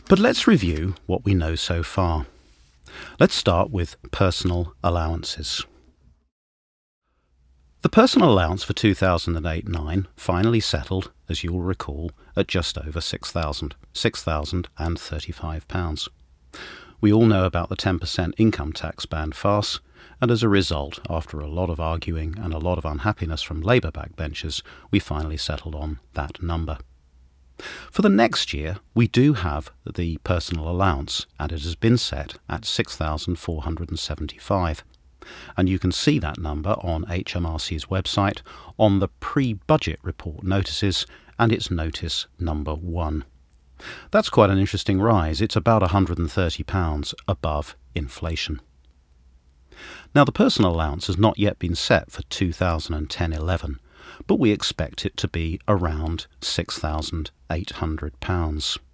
But let's review what we know so far. Let's start with personal allowances. The personal allowance for 2008-9 finally settled, as you will recall, at just over £6,035. We all know about the 10% income tax ban farce, and as a result, after a lot of arguing and a lot of unhappiness from Labour backbenchers, we finally settled on that number. For the next year, we do have the personal allowance, and it has been set at £6,475. And you can see that number on HMRC's website on the pre-budget report notices, and it's notice number 1. That's quite an interesting rise. It's about £130 above inflation. Now, the personal allowance has not yet been set for 2010-11, but we expect it to be around £6,800.